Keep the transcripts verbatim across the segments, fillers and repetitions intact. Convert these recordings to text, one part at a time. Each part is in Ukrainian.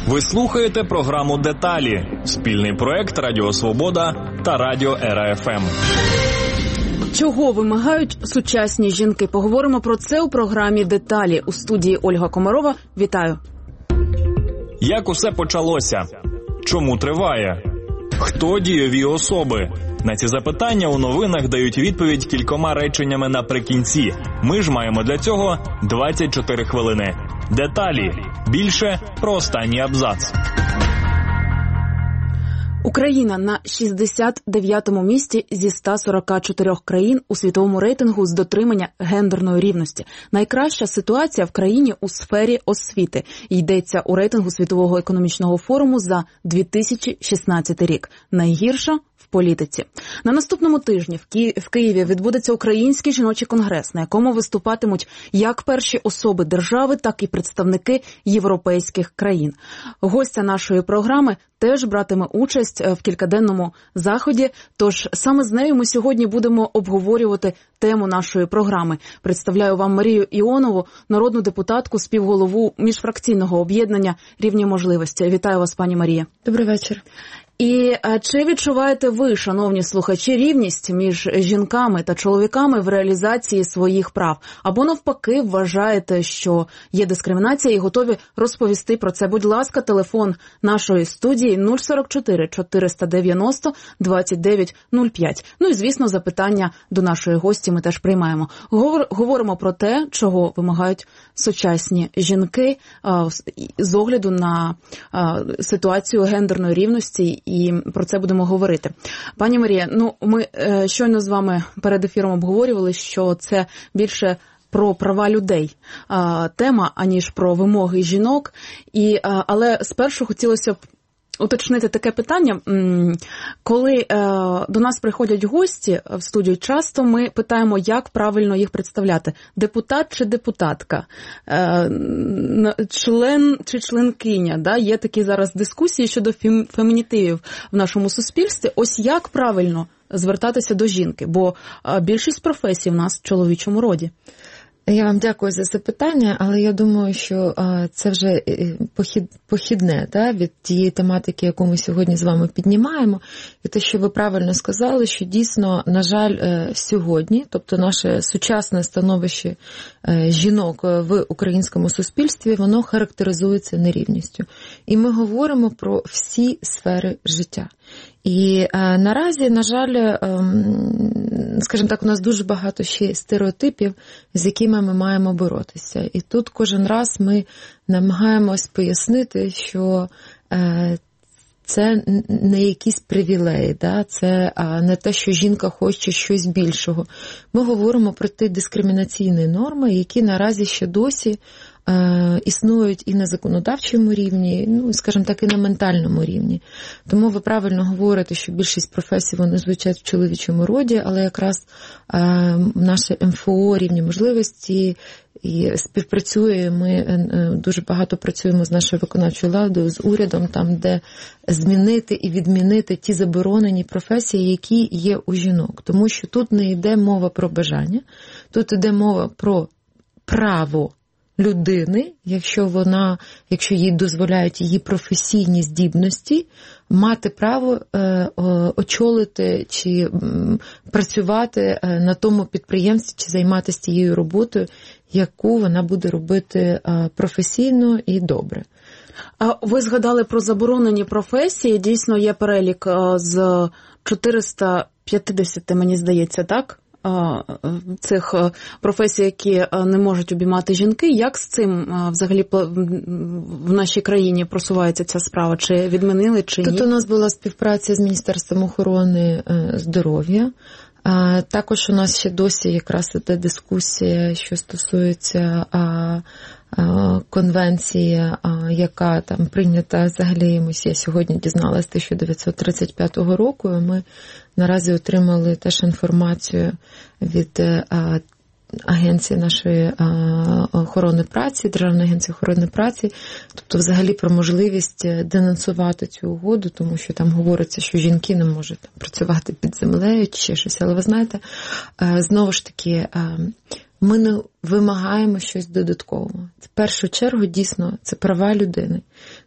Ви слухаєте програму «Деталі» – спільний проект Радіо Свобода та Радіо Ера Еф Ем. Чого вимагають сучасні жінки? Поговоримо про це у програмі «Деталі». У студії Ольга Комарова. Вітаю. Як усе почалося? Чому триває? Хто дієві особи? На ці запитання у новинах дають відповідь кількома реченнями наприкінці. Ми ж маємо для цього двадцять чотири хвилини. Деталі. Більше про останній абзац. Україна на шістдесят дев'ятому місці зі ста сорока чотирьох країн у світовому рейтингу з дотримання гендерної рівності. Найкраща ситуація в країні у сфері освіти. Йдеться у рейтингу Світового економічного форуму за дві тисячі шістнадцятий рік. Найгірша в політиці. На наступному тижні в, Ки... в Києві відбудеться Український жіночий конгрес, на якому виступатимуть як перші особи держави, так і представники європейських країн. Гостя нашої програми теж братиме участь в кількаденному заході, тож саме з нею ми сьогодні будемо обговорювати тему нашої програми. Представляю вам Марію Іонову, народну депутатку, співголову міжфракційного об'єднання «Рівні можливості». Вітаю вас, пані Марія. Добрий вечір. І чи відчуваєте ви, шановні слухачі, рівність між жінками та чоловіками в реалізації своїх прав? Або навпаки вважаєте, що є дискримінація і готові розповісти про це? Будь ласка, телефон нашої студії нуль сорок чотири чотириста дев'яносто двадцять дев'ять нуль п'ять. Ну і, звісно, запитання до нашої гості ми теж приймаємо. Говоримо про те, чого вимагають сучасні жінки з огляду на ситуацію гендерної рівності. І про це будемо говорити. Пані Марія, ну ми е, щойно з вами перед ефіром обговорювали, що це більше про права людей е, тема, аніж про вимоги жінок. І, е, але спершу хотілося б уточнити таке питання. Коли е, до нас приходять гості в студію, часто ми питаємо, як правильно їх представляти. Депутат чи депутатка? Е, член чи членкиня? Да? Є такі зараз дискусії щодо фем, фемінітивів в нашому суспільстві. Ось як правильно звертатися до жінки? Бо е, більшість професій в нас в чоловічому роді. Я вам дякую за запитання, але я думаю, що це вже похід, похідне та, від тієї тематики, яку ми сьогодні з вами піднімаємо. І те, що ви правильно сказали, що дійсно, на жаль, сьогодні, тобто наше сучасне становище жінок в українському суспільстві, воно характеризується нерівністю. І ми говоримо про всі сфери життя. І а, наразі, на жаль, ем, скажімо так, у нас дуже багато ще стереотипів, з якими ми маємо боротися. І тут кожен раз ми намагаємось пояснити, що е, це не якісь привілеї, да? Це а, не те, що жінка хоче щось більшого. Ми говоримо про ті дискримінаційні норми, які наразі ще досі е, існують і на законодавчому рівні, ну, скажімо так, і на ментальному рівні. Тому ви правильно говорите, що більшість професій, вони звучать в чоловічому роді, але якраз е, наше ем еф о, рівні можливості, і співпрацює, ми дуже багато працюємо з нашою виконавчою владою, з урядом, там, де змінити і відмінити ті заборонені професії, які є у жінок. Тому що тут не йде мова про бажання, тут йде мова про право людини, якщо вона, якщо їй дозволяють її професійні здібності, мати право е, очолити чи м, працювати на тому підприємстві, чи займатися тією роботою, яку вона буде робити е, професійно і добре. А ви згадали про заборонені професії. Дійсно, є перелік з чотириста п'ятдесят, мені здається, так? Цих професій, які не можуть обіймати жінки. Як з цим взагалі в нашій країні просувається ця справа? Чи відмінили, чи ні? Тут у нас була співпраця з Міністерством охорони здоров'я. Також у нас ще досі якраз іде дискусія, що стосується конвенції, яка там прийнята взагалі, я сьогодні дізналася, тисяча дев'ятсот тридцять п'ятого року, і ми наразі отримали теж інформацію від агенції нашої охорони праці, Державної агенції охорони праці, тобто взагалі про можливість денонсувати цю угоду, тому що там говориться, що жінки не можуть працювати під землею чи щось. Але ви знаєте, знову ж таки, ми не вимагаємо щось додаткового. В першу чергу, дійсно, це права людини.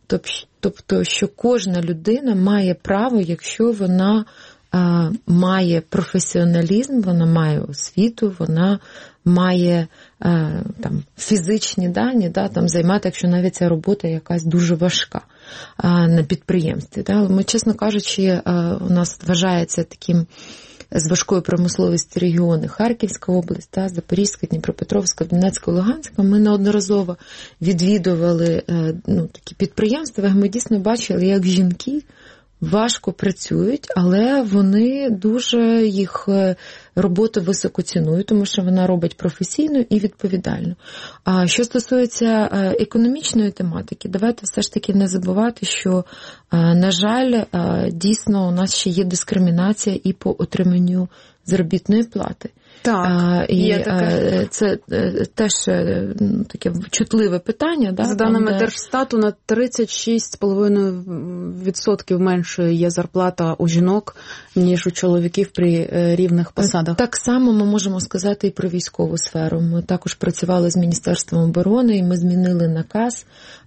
Тобто, що кожна людина має право, якщо вона а, має професіоналізм, вона має освіту, вона має а, там, фізичні дані, да, там, займати, якщо навіть ця робота якась дуже важка а, на підприємстві. Да. Ми, чесно кажучи, а, у нас вважається таким з важкої промисловості регіони Харківська область, та, Запорізька, Дніпропетровська, Донецька, Луганська. Ми неодноразово відвідували ну, такі підприємства, і ми дійсно бачили, як жінки важко працюють, але вони дуже їх роботу високо цінують, тому що вона робить професійно і відповідально. А що стосується економічної тематики, давайте все ж таки не забувати, що, на жаль, дійсно у нас ще є дискримінація і по отриманню заробітної плати. Так, а, і є таке. Це теж таке чутливе питання. Да? За даними Там, де... Держстату, на тридцять шість цілих п'ять десятих відсотка менше є зарплата у жінок, ніж у чоловіків при рівних посадах. Так само ми можемо сказати і про військову сферу. Ми також працювали з Міністерством оборони, і ми змінили наказ,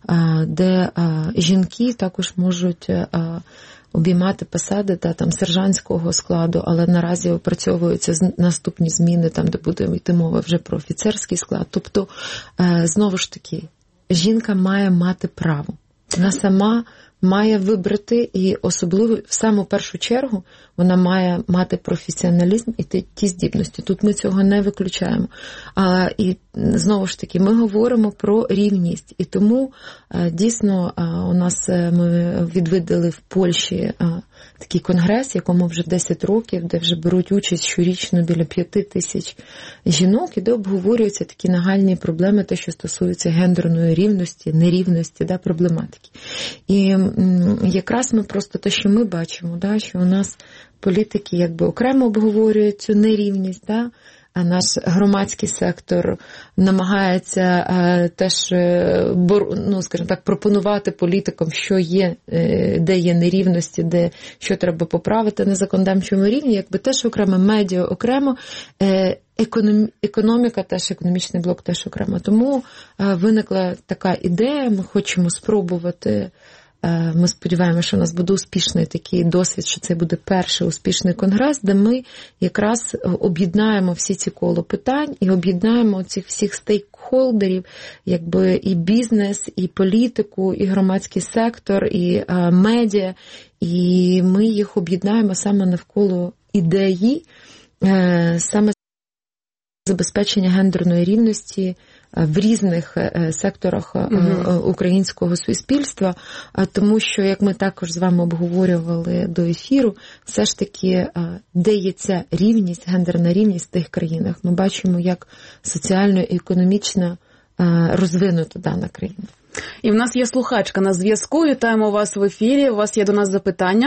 де жінки також можуть обіймати посади та там сержантського складу, але наразі опрацьовуються наступні зміни, там, де буде йти мова вже про офіцерський склад. Тобто, знову ж таки, жінка має мати право. Вона сама має вибрати, і особливо, в саму першу чергу, вона має мати професіоналізм і ті, ті здібності. Тут ми цього не виключаємо. А, і знову ж таки, ми говоримо про рівність. І тому, а, дійсно, а, у нас ми відвідали в Польщі а, такий конгрес, якому вже десять років, де вже беруть участь щорічно біля п'яти тисяч жінок, і де обговорюються такі нагальні проблеми, те, що стосуються гендерної рівності, нерівності, да, проблематики. І якраз ми просто те, що ми бачимо, да, що у нас політики якби окремо обговорюють цю нерівність, да, а наш громадський сектор намагається е, теж, е, бор, ну, скажімо так, пропонувати політикам, що є, е, де є нерівності, де що треба поправити на законодавчому рівні, якби теж окремо, медіа окремо, е, економ, економіка теж, економічний блок теж окремо. Тому е, виникла така ідея, ми хочемо спробувати. Ми сподіваємося, що у нас буде успішний такий досвід, що це буде перший успішний конгрес, де ми якраз об'єднаємо всі ці коло питань і об'єднаємо цих всіх стейкхолдерів, якби і бізнес, і політику, і громадський сектор, і а, медіа, і ми їх об'єднаємо саме навколо ідеї, е, саме забезпечення гендерної рівності в різних секторах mm-hmm. українського суспільства, тому що, як ми також з вами обговорювали до ефіру, все ж таки, де є ця рівність, гендерна рівність в тих країнах, ми бачимо, як соціально і економічно розвинута дана країна. І в нас є слухачка на зв'язку, вітаємо вас в ефірі, у вас є до нас запитання?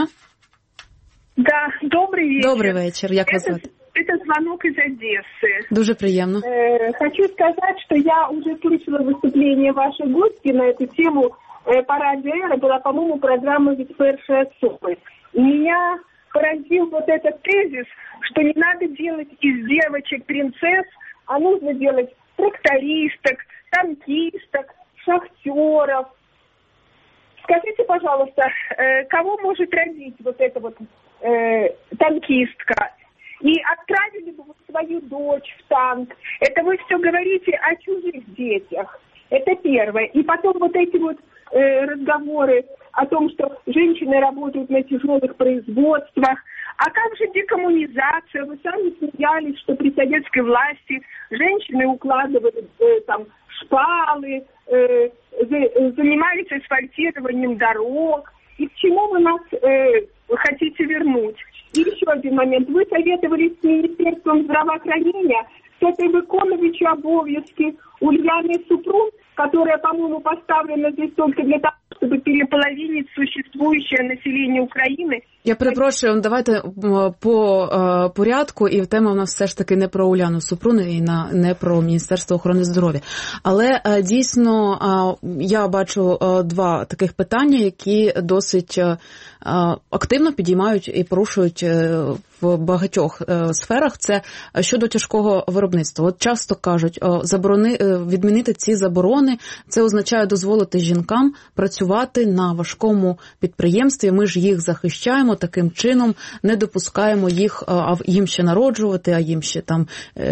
Да, добрий вечір. Добрий вечір, як вас звати? Это звонок из Одессы. Дуже приемно. Э, хочу сказать, что я уже слышала выступление вашей гости на эту тему э, по радио «Эра». Была, по-моему, программа «Ведь першие особы». И меня поразил вот этот тезис, что не надо делать из девочек принцесс, а нужно делать трактористок, танкисток, шахтеров. Скажите, пожалуйста, э, кого может родить вот эта вот э, танкистка? И отправили бы вы свою дочь в танк. Это вы все говорите о чужих детях. Это первое. И потом вот эти вот э, разговоры о том, что женщины работают на тяжелых производствах. А как же декоммунизация? Вы сами смеялись, что при советской власти женщины укладывали э, там шпалы, э, занимались асфальтированием дорог. И к чему вы нас э, хотите вернуть? И еще один момент. Вы советовались с Министерством здравоохранения, с этой виконуючей обов'язки Ульяной Супрун, которая, по-моему, поставлена здесь только для того, чтобы переполовинить существующее население України. Я перепрошую, давайте по е, порядку, і тема у нас все ж таки не про Уляну Супрун і на, не про Міністерство охорони здоров'я. Але е, дійсно е, я бачу е, два таких питання, які досить е, активно підіймають і порушують е, в багатьох сферах, це щодо тяжкого виробництва. От часто кажуть, заборони, відмінити ці заборони, це означає дозволити жінкам працювати на важкому підприємстві, ми ж їх захищаємо, таким чином не допускаємо їх, а їм ще народжувати, а їм ще там,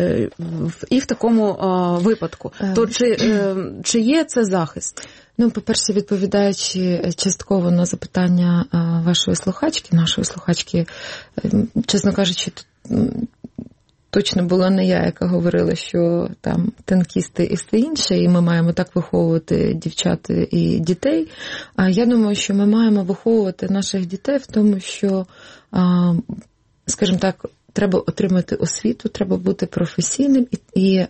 і в такому випадку. То чи, чи є це захист? Ну, по-перше, відповідаючи частково на запитання вашої слухачки, нашої слухачки, чесно кажучи, точно була не я, яка говорила, що там танкісти і все інше, і ми маємо так виховувати дівчат і дітей. А я думаю, що ми маємо виховувати наших дітей в тому, що, скажімо так, треба отримати освіту, треба бути професійним, і, і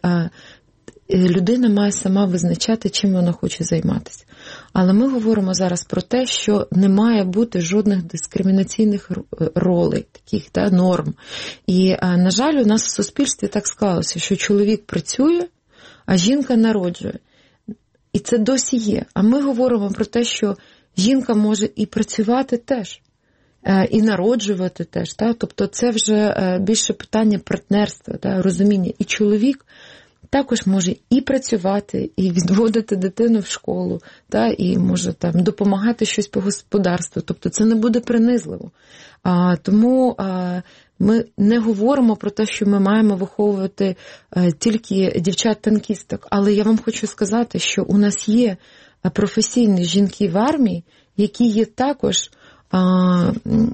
людина має сама визначати, чим вона хоче займатися. Але ми говоримо зараз про те, що не має бути жодних дискримінаційних ролей, таких та, норм. І, на жаль, у нас в суспільстві так склалося, що чоловік працює, а жінка народжує. І це досі є. А ми говоримо про те, що жінка може і працювати теж, і народжувати теж. Та? Тобто це вже більше питання партнерства, та, розуміння. І чоловік також може і працювати, і відводити дитину в школу, та, і може там допомагати щось по господарству. Тобто це не буде принизливо. А, тому а, ми не говоримо про те, що ми маємо виховувати а, тільки дівчат-танкісток. Але я вам хочу сказати, що у нас є професійні жінки в армії, які є також а,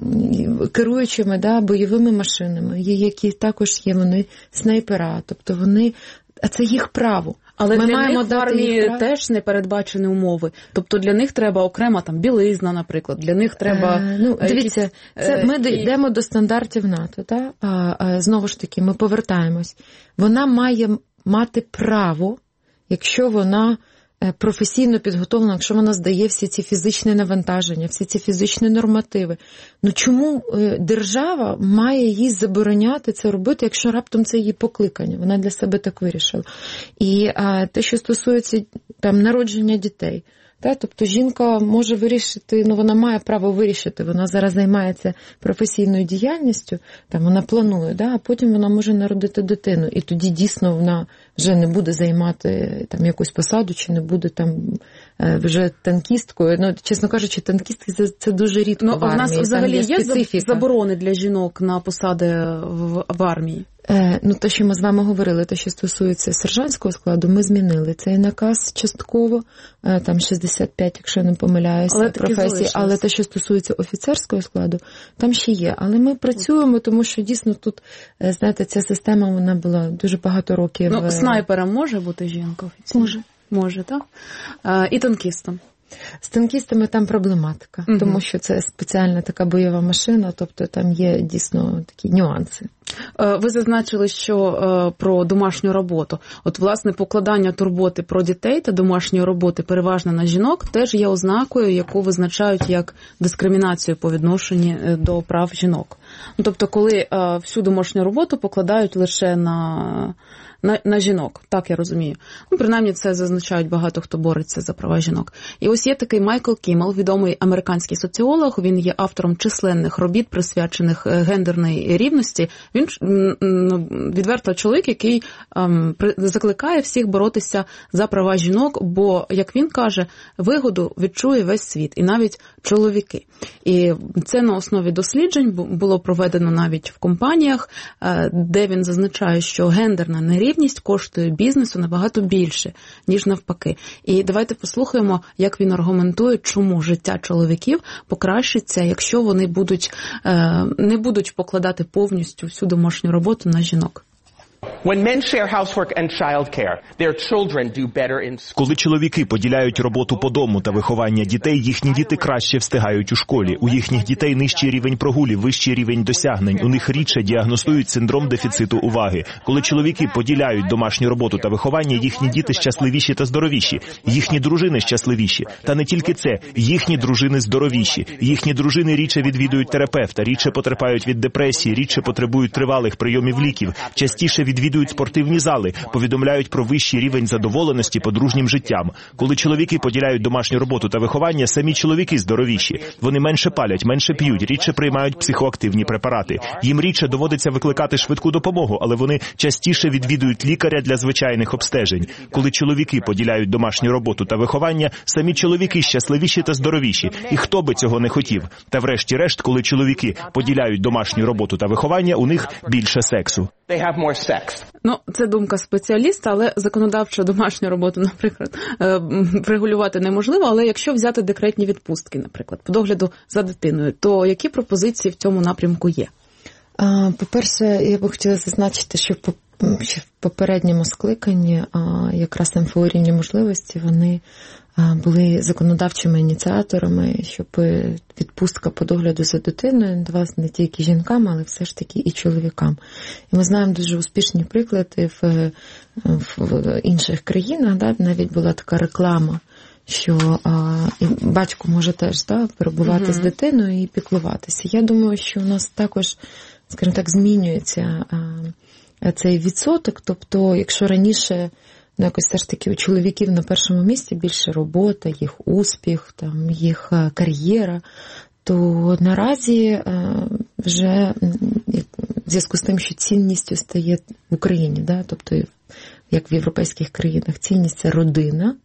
керуючими, да, бойовими машинами, є, які також є вони снайпера, тобто вони... А це їх право. Але Ми для маємо них в армії теж не передбачені умови. Тобто для них треба окрема там білизна, наприклад. Для них треба... Е, ну, дивіться, якісь... це ми і... йдемо до стандартів НАТО. Та? А, а, знову ж таки, ми повертаємось. Вона має мати право, якщо вона професійно підготовлена, якщо вона здає всі ці фізичні навантаження, всі ці фізичні нормативи. Ну чому держава має їй забороняти це робити, якщо раптом це її покликання? Вона для себе так вирішила. І а, те, що стосується там народження дітей, та, тобто жінка може вирішити, ну вона має право вирішити, вона зараз займається професійною діяльністю, там вона планує, да, а потім вона може народити дитину, і тоді дійсно вона вже не буде займати там якусь посаду, чи не буде там вже танкісткою. Ну, чесно кажучи, танкістки це, це дуже рідко ну, в армії. У нас взагалі є, є заборони для жінок на посади в, в армії? Е, ну, те, що ми з вами говорили, те, що стосується сержантського складу, ми змінили цей наказ частково, е, там шістдесят п'ять, якщо я не помиляюся, але професій, але те, що стосується офіцерського складу, там ще є. Але ми працюємо, тому що дійсно тут, знаєте, ця система, вона була дуже багато років. Ну, снайпером може бути жінка офіційно? Може. Може, так? Е, і танкістом? З танкістами там проблематика, угу. тому що це спеціальна така бойова машина, тобто там є дійсно такі нюанси. Ви зазначили, що про домашню роботу. От, власне, покладання турботи про дітей та домашньої роботи переважно на жінок теж є ознакою, яку визначають як дискримінацію по відношенню до прав жінок. Ну, тобто, коли всю домашню роботу покладають лише на... На, на жінок, так я розумію. Ну, принаймні, це зазначають багато хто бореться за права жінок. І ось є такий Майкл Кіммел, відомий американський соціолог, він є автором численних робіт, присвячених гендерній рівності. Він відверто чоловік, який ем, закликає всіх боротися за права жінок, бо, як він каже, вигоду відчує весь світ, і навіть чоловіки. І це на основі досліджень було проведено навіть в компаніях, де він зазначає, що гендерна нерівність коштує бізнесу набагато більше, ніж навпаки. І давайте послухаємо, як він аргументує, чому життя чоловіків покращиться, якщо вони будуть, не будуть покладати повністю всю домашню роботу на жінок. Коли чоловіки поділяють роботу по дому та виховання дітей, їхні діти краще встигають у школі. У їхніх дітей нижчий рівень прогулів, вищий рівень досягнень. У них рідше діагностують синдром дефіциту уваги. Коли чоловіки поділяють домашню роботу та виховання, їхні діти щасливіші та здоровіші. Їхні дружини щасливіші. Та не тільки це. Їхні дружини здоровіші. Їхні дружини рідше відвідують терапевта, рідше потерпають від депресії, рідше потребують тривалих прийомів ліків, частіше від відвідують спортивні зали, повідомляють про вищий рівень задоволеності подружнім життям. Коли чоловіки поділяють домашню роботу та виховання, самі чоловіки здоровіші. Вони менше палять, менше п'ють, рідше приймають психоактивні препарати. Їм рідше доводиться викликати швидку допомогу, але вони частіше відвідують лікаря для звичайних обстежень. Коли чоловіки поділяють домашню роботу та виховання, самі чоловіки щасливіші та здоровіші. І хто би цього не хотів. Та врешті-решт, коли чоловіки поділяють домашню роботу та виховання, у них більше сексу. Ну, це думка спеціаліста, але законодавчо домашню роботу, наприклад, регулювати неможливо, але якщо взяти декретні відпустки, наприклад, по догляду за дитиною, то які пропозиції в цьому напрямку є? По-перше, я би хотіла зазначити, що в попередньому скликанні якраз ем еф о «Рівні можливості» вони були законодавчими ініціаторами, щоб відпустка по догляду за дитиною надавалася не тільки жінкам, але все ж таки і чоловікам. І ми знаємо дуже успішні приклади в, в інших країнах. Да? Навіть була така реклама, що а, і батько може теж да, перебувати mm-hmm. з дитиною і піклуватися. Я думаю, що у нас також, скажімо так, змінюється а, цей відсоток. Тобто, якщо раніше ну, якось все ж таки у чоловіків на першому місці більше робота, їх успіх, там, їх кар'єра, то наразі вже в зв'язку з тим, що цінністю стає в Україні, да, тобто як в європейських країнах, цінність – це родина,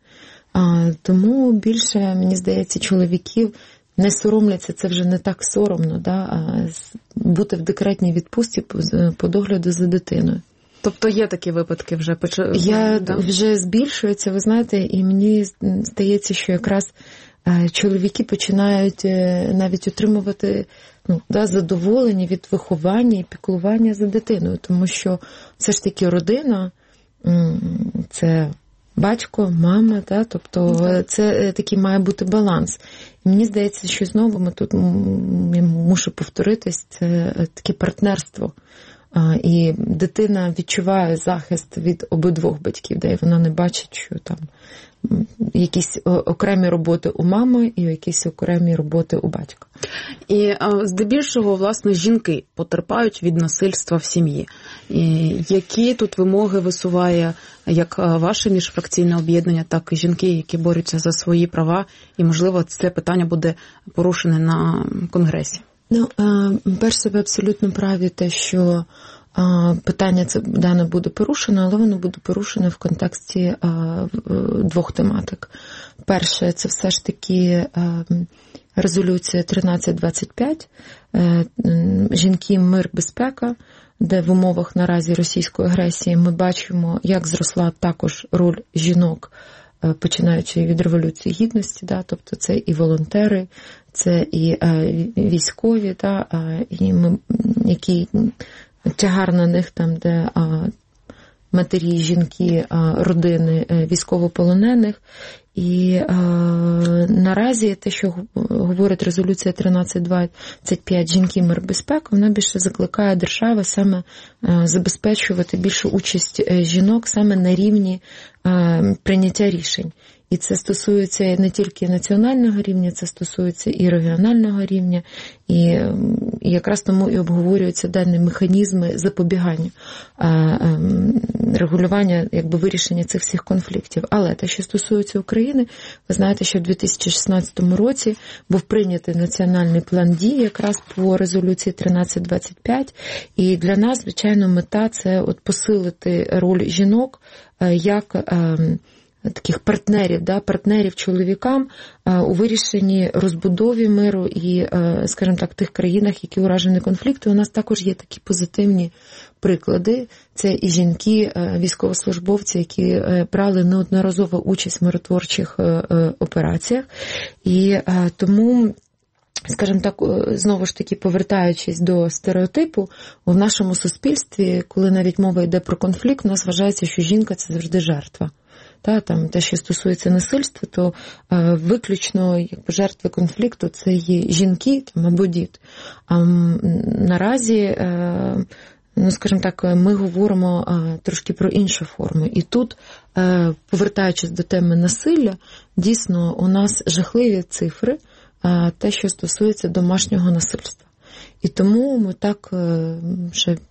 тому більше, мені здається, чоловіків не соромляться, це вже не так соромно, да, бути в декретній відпустці по догляду за дитиною. Тобто є такі випадки вже? Я да? вже збільшується, ви знаєте, і мені здається, що якраз чоловіки починають навіть отримувати ну, да, задоволення від виховання і піклування за дитиною, тому що все ж таки родина – це батько, мама, да, тобто це такий має бути баланс. І мені здається, що знову ми тут, я мушу повторитись, це таке партнерство. І дитина відчуває захист від обидвох батьків, де вона не бачить, що там якісь окремі роботи у мами і якісь окремі роботи у батька. І здебільшого, власне, жінки потерпають від насильства в сім'ї. І які тут вимоги висуває як ваше міжфракційне об'єднання, так і жінки, які борються за свої права, і, можливо, це питання буде порушене на Конгресі? Ну, перше, ви абсолютно праві те, що питання це дане буде порушено, але воно буде порушено в контексті двох тематик. Перше, це все ж таки резолюція тринадцять двадцять п'ять, жінки, мир, безпека, де в умовах наразі російської агресії ми бачимо, як зросла також роль жінок, починаючи від Революції Гідності, да, тобто це і волонтери, це і військові, да, і ми, які тягар на них там, де матері, жінки, родини військовополонених. І е, наразі те, що говорить резолюція тринадцять двадцять п'ять «Жінки, мир, безпека», вона більше закликає держави саме е, забезпечувати більшу участь жінок саме на рівні е, прийняття рішень. І це стосується не тільки національного рівня, це стосується і регіонального рівня, і, і якраз тому і обговорюються дані механізми запобігання, регулювання, якби вирішення цих всіх конфліктів. Але те, що стосується України, ви знаєте, що в дві тисячі шістнадцятому році був прийнятий національний план дій якраз по резолюції тринадцять двадцять п'ять, і для нас, звичайно, мета – це от посилити роль жінок як таких партнерів, да, партнерів чоловікам у вирішенні розбудові миру і, скажімо так, в тих країнах, які уражені конфліктом. У нас також є такі позитивні приклади. Це і жінки, військовослужбовці, які брали неодноразово участь в миротворчих операціях. І тому, скажімо так, знову ж таки, повертаючись до стереотипу, в нашому суспільстві, коли навіть мова йде про конфлікт, у нас вважається, що жінка – це завжди жертва. Та, там, те, що стосується насильства, то е, виключно якби, жертви конфлікту – це є жінки там, або діти. А м, наразі, е, ну, скажімо так, ми говоримо е, трошки про іншу форму. І тут, е, повертаючись до теми насилля, дійсно у нас жахливі цифри, е, те, що стосується домашнього насильства. І тому ми так е, ще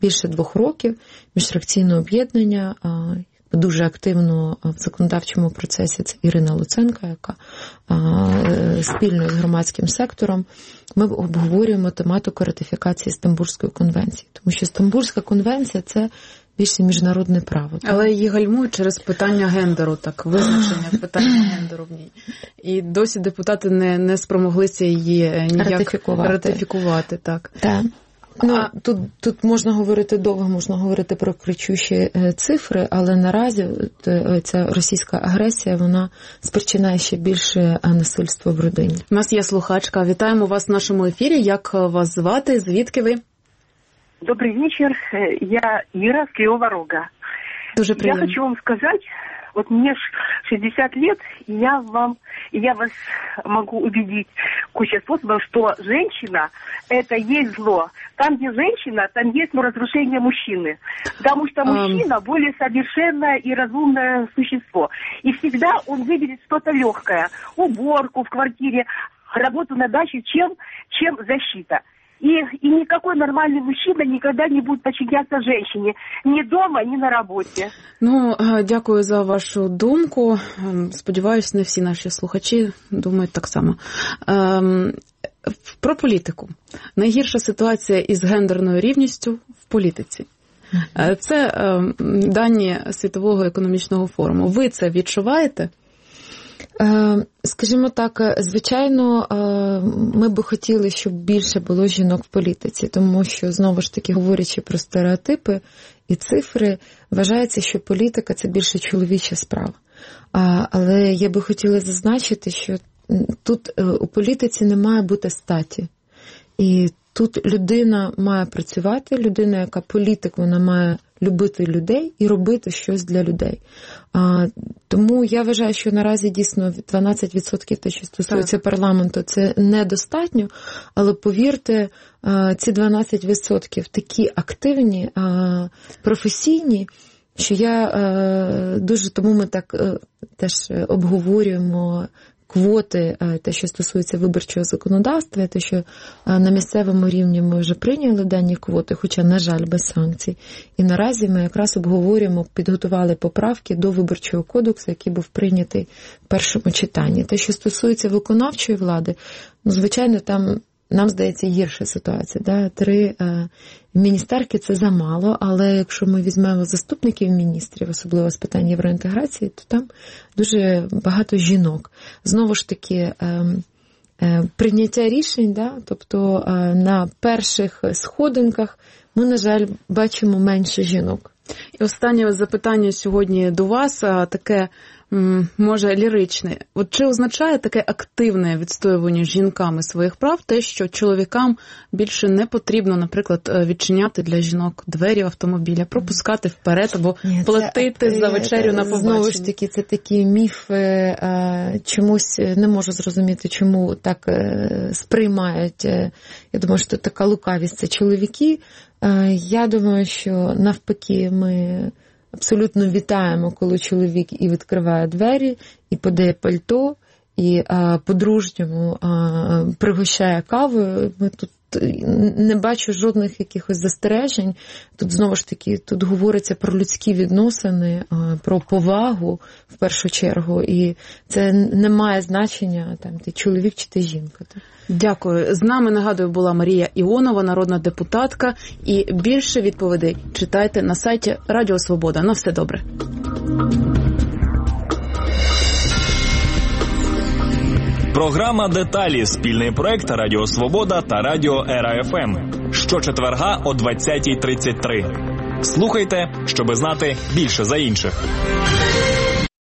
більше двох років, міжфракційне об'єднання, дуже активно в законодавчому процесі, це Ірина Луценко, яка спільно з громадським сектором, ми обговорюємо тематику ратифікації Стамбульської конвенції. Тому що Стамбульська конвенція – це більше міжнародне право. Але її гальмують через питання гендеру, так, визначення питання гендеру в ній. І досі депутати не, не спромоглися її ніяк ратифікувати. ратифікувати так. Так. Ну, а... тут, тут можна говорити довго, можна говорити про кричущі цифри, але наразі ця російська агресія, вона спричиняє ще більше насильства в родині. У нас є слухачка. Вітаємо вас в нашому ефірі. Як вас звати? Звідки ви? Добрый вечер. Я Ира с Кривого Рога. Дуже приятно. Я хочу вам сказать, вот мне шестьдесят лет, и я вам, и я вас могу убедить куча способов, что женщина – это есть зло. Там, где женщина, там есть ну, разрушение мужчины. Потому что мужчина um... более совершенное и разумное существо. И всегда он выберет что-то легкое. Уборку в квартире, работу на даче, чем, чем защита. И, и никакой нормальный мужчина никогда не будет подчиняться женщине. Ни дома, ни на роботі. Ну, дякую за вашу думку. Сподіваюсь, не всі наші слухачі думають так само. Ем, про політику. Найгірша ситуація із гендерною рівністю в політиці. Це ем, дані Світового економічного форуму. Ви це відчуваєте? Скажімо так, звичайно, ми би хотіли, щоб більше було жінок в політиці, тому що, знову ж таки, говорячи про стереотипи і цифри, вважається, що політика – це більше чоловіча справа. Але я би хотіла зазначити, що тут у політиці не має бути статі. І тут людина має працювати, людина, яка політик, вона має любити людей і робити щось для людей. А, тому я вважаю, що наразі дійсно дванадцять відсотків те, що стосується так. парламенту, це недостатньо, але повірте, а, ці дванадцять відсотків такі активні, а, професійні, що я а, дуже, тому ми так а, теж обговорюємо квоти, те, що стосується виборчого законодавства, те, що на місцевому рівні ми вже прийняли дані квоти, хоча, на жаль, без санкцій. І наразі ми якраз обговорюємо, підготували поправки до Виборчого кодексу, який був прийнятий в першому читанні. Те, що стосується виконавчої влади, ну, звичайно, там, нам здається, гірша ситуація. Да? Три е, міністерки – це замало, але якщо ми візьмемо заступників міністрів, особливо з питань євроінтеграції, то там дуже багато жінок. Знову ж таки, е, е, прийняття рішень, да? Тобто е, на перших сходинках ми, на жаль, бачимо менше жінок. І останнє запитання сьогодні до вас, таке, може, ліричне. От чи означає таке активне відстоювання жінками своїх прав те, що чоловікам більше не потрібно, наприклад, відчиняти для жінок двері автомобіля, пропускати вперед або Ні, платити це, за вечерю на побачення? Знову ж таки, це такі міфи, чомусь не можу зрозуміти, чому так сприймають. Я думаю, що така лукавість – це чоловіки. Я думаю, що навпаки ми абсолютно вітаємо, коли чоловік і відкриває двері, і подає пальто, і а, по-дружньому а, пригощає кавою. Ми тут не бачу жодних якихось застережень. Тут, знову ж таки, тут говориться про людські відносини, а, про повагу, в першу чергу, і це не має значення, там, ти чоловік чи ти жінка. Так? Дякую. З нами, нагадую, була Марія Іонова, народна депутатка. І більше відповідей читайте на сайті Радіо Свобода. На все добре. Програма «Деталі» – спільний проект Радіо Свобода та Радіо Ера Еф Ем. Щочетверга о двадцятій тридцять три. Слухайте, щоби знати більше за інших.